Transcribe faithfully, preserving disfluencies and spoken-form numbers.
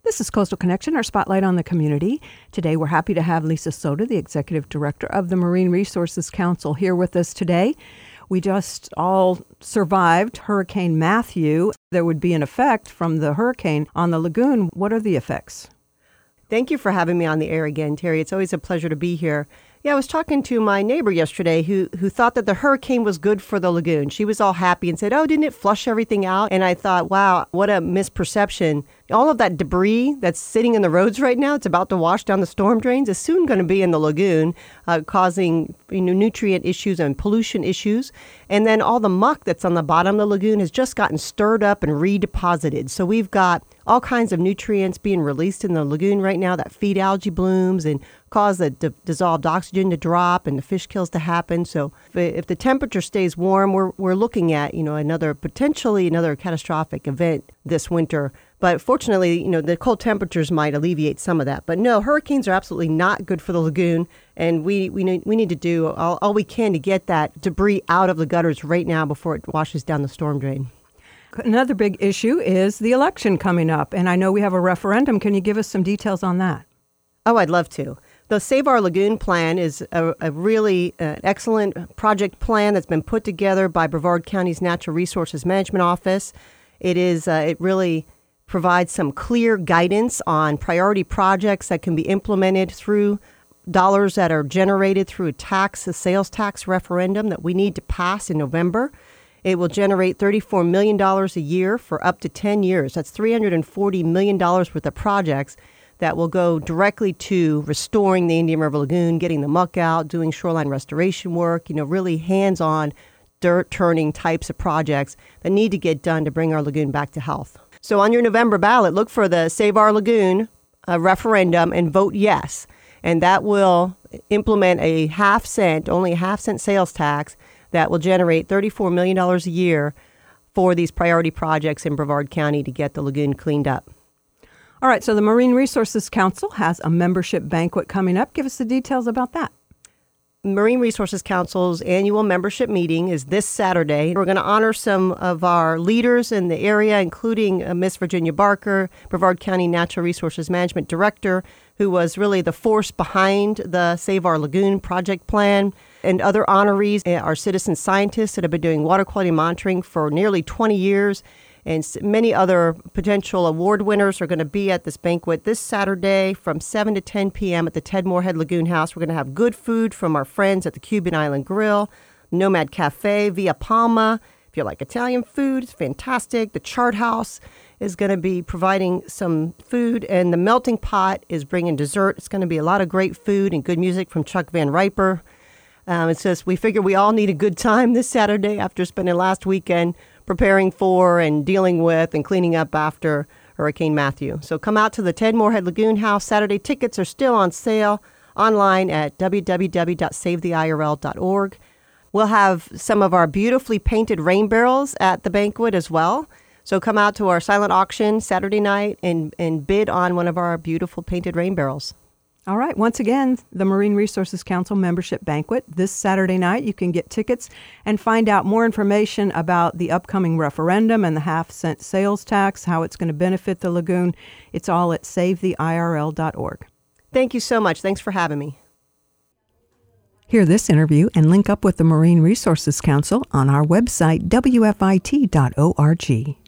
This is Coastal Connection, our spotlight on the community. Today, we're happy to have Lisa Soto, the Executive Director of the Marine Resources Council, here with us today. We just all survived Hurricane Matthew. There would be an effect from the hurricane on the lagoon. What are the effects? Thank you for having me on the air again, Terry. It's always a pleasure to be here. Yeah, I was talking to my neighbor yesterday who who thought that the hurricane was good for the lagoon. She was all happy and said, oh, didn't it flush everything out? And I thought, wow, what a misperception. All of that debris that's sitting in the roads right now, it's about to wash down the storm drains, is soon going to be in the lagoon, uh, causing you know, nutrient issues and pollution issues. And then all the muck that's on the bottom of the lagoon has just gotten stirred up and redeposited. So we've got all kinds of nutrients being released in the lagoon right now that feed algae blooms and cause the d- dissolved oxygen to drop and the fish kills to happen. So if, if the temperature stays warm, we're we're looking at, you know, another potentially another catastrophic event this winter. But fortunately, you know, the cold temperatures might alleviate some of that. But no, hurricanes are absolutely not good for the lagoon. And we we need, we need to do all, all we can to get that debris out of the gutters right now before it washes down the storm drain. Another big issue is the election coming up. And I know we have a referendum. Can you give us some details on that? Oh, I'd love to. The Save Our Lagoon plan is a, a really uh, excellent project plan that's been put together by Brevard County's Natural Resources Management Office. It is uh, it really provides some clear guidance on priority projects that can be implemented through dollars that are generated through a tax, a sales tax referendum that we need to pass in November. It will generate thirty-four million dollars a year for up to ten years. That's three hundred forty million dollars worth of projects that will go directly to restoring the Indian River Lagoon, getting the muck out, doing shoreline restoration work, you know, really hands-on, dirt-turning types of projects that need to get done to bring our lagoon back to health. So on your November ballot, look for the Save Our Lagoon uh, referendum and vote yes. And that will implement a half cent, only a half cent sales tax that will generate thirty-four million dollars a year for these priority projects in Brevard County to get the lagoon cleaned up. All right, so the Marine Resources Council has a membership banquet coming up. Give us the details about that. Marine Resources Council's annual membership meeting is this Saturday. We're going to honor some of our leaders in the area, including uh, Miss Virginia Barker, Brevard County Natural Resources Management Director, who was really the force behind the Save Our Lagoon project plan, and other honorees, uh, our citizen scientists that have been doing water quality monitoring for nearly twenty years. And many other potential award winners are going to be at this banquet this Saturday from seven to ten p.m. at the Ted Moorhead Lagoon House. We're going to have good food from our friends at the Cuban Island Grill, Nomad Cafe, Via Palma. If you like Italian food, it's fantastic. The Chart House is going to be providing some food, and the Melting Pot is bringing dessert. It's going to be a lot of great food and good music from Chuck Van Riper. Um, it says we figure we all need a good time this Saturday after spending last weekend preparing for and dealing with and cleaning up after Hurricane Matthew. So come out to the Ted Moorhead Lagoon House Saturday. Tickets are still on sale online at w w w dot save the i r l dot org. We'll have some of our beautifully painted rain barrels at the banquet as well. So come out to our silent auction Saturday night and, and bid on one of our beautiful painted rain barrels. All right. Once again, the Marine Resources Council membership banquet this Saturday night. You can get tickets and find out more information about the upcoming referendum and the half cent sales tax, how it's going to benefit the lagoon. It's all at save the i r l dot org. Thank you so much. Thanks for having me. Hear this interview and link up with the Marine Resources Council on our website, w f i t dot org.